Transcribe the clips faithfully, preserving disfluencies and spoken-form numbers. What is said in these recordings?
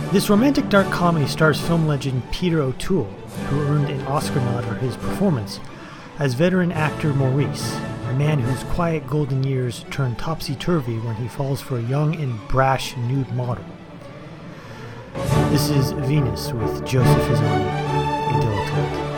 This romantic dark comedy stars film legend Peter O'Toole, who earned an Oscar nod for his performance, as veteran actor Maurice, a man whose quiet golden years turn topsy-turvy when he falls for a young and brash nude model. This is Venus with Joseph Hazani, a dilettante.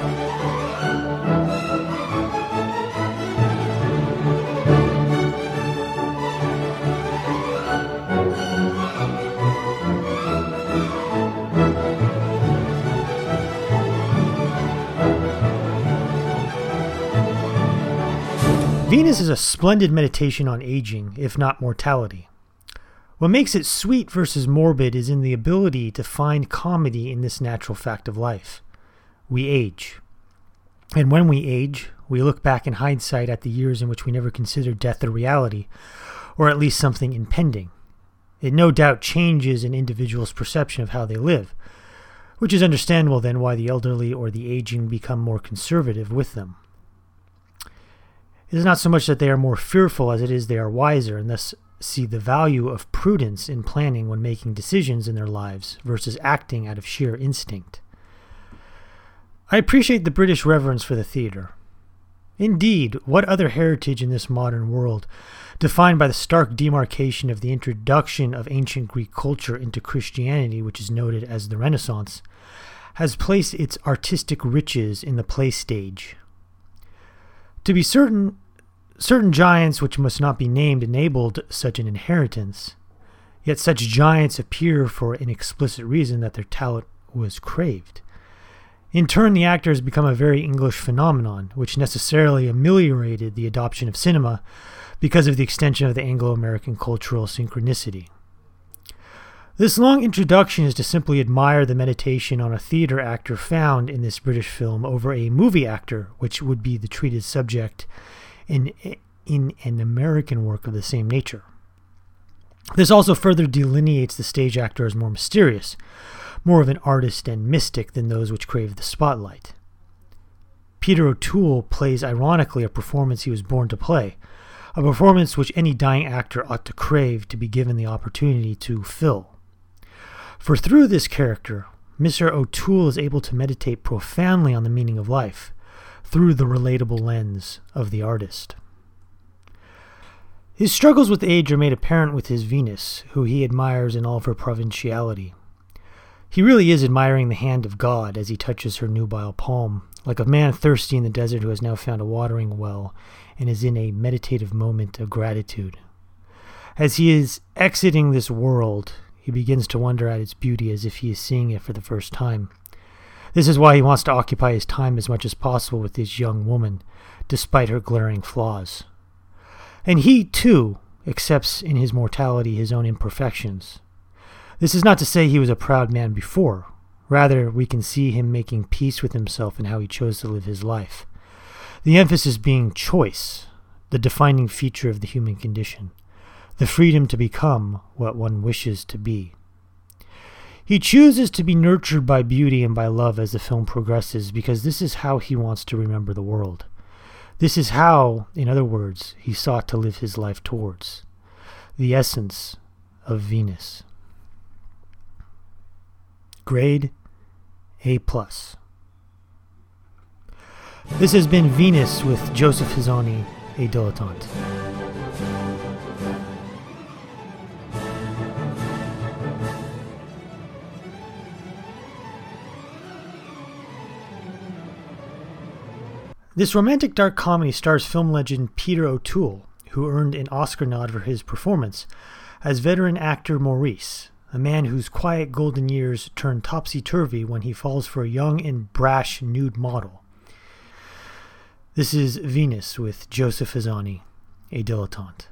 Venus is a splendid meditation on aging, if not mortality. What makes it sweet versus morbid is in the ability to find comedy in this natural fact of life. We age. And when we age, we look back in hindsight at the years in which we never considered death a reality, or at least something impending. It no doubt changes an individual's perception of how they live, which is understandable then why the elderly or the aging become more conservative with them. It is not so much that they are more fearful as it is they are wiser and thus see the value of prudence in planning when making decisions in their lives versus acting out of sheer instinct. I appreciate the British reverence for the theatre. Indeed, what other heritage in this modern world, defined by the stark demarcation of the introduction of ancient Greek culture into Christianity, which is noted as the Renaissance, has placed its artistic riches in the play stage? To be certain, certain giants which must not be named enabled such an inheritance, yet such giants appear for an explicit reason that their talent was craved. In turn, the actors become a very English phenomenon, which necessarily ameliorated the adoption of cinema because of the extension of the Anglo-American cultural synchronicity. This long introduction is to simply admire the meditation on a theater actor found in this British film over a movie actor, which would be the treated subject in, in an American work of the same nature. This also further delineates the stage actor as more mysterious, more of an artist and mystic than those which crave the spotlight. Peter O'Toole plays ironically a performance he was born to play, a performance which any dying actor ought to crave to be given the opportunity to fill. For through this character, Mister O'Toole is able to meditate profoundly on the meaning of life, through the relatable lens of the artist. His struggles with age are made apparent with his Venus, who he admires in all of her provinciality. He really is admiring the hand of God as he touches her nubile palm, like a man thirsty in the desert who has now found a watering well and is in a meditative moment of gratitude. As he is exiting this world, he begins to wonder at its beauty as if he is seeing it for the first time. This is why he wants to occupy his time as much as possible with this young woman, despite her glaring flaws. And he, too, accepts in his mortality his own imperfections. This is not to say he was a proud man before. Rather, we can see him making peace with himself and how he chose to live his life. The emphasis being choice, the defining feature of the human condition. The freedom to become what one wishes to be. He chooses to be nurtured by beauty and by love as the film progresses because this is how he wants to remember the world. This is how, in other words, he sought to live his life towards. The essence of Venus. Grade A plus. This has been Venus with Joseph Hazani, a dilettante. This romantic dark comedy stars film legend Peter O'Toole, who earned an Oscar nod for his performance, as veteran actor Maurice, a man whose quiet golden years turn topsy-turvy when he falls for a young and brash nude model. This is Venus with Joseph Hazani, a dilettante.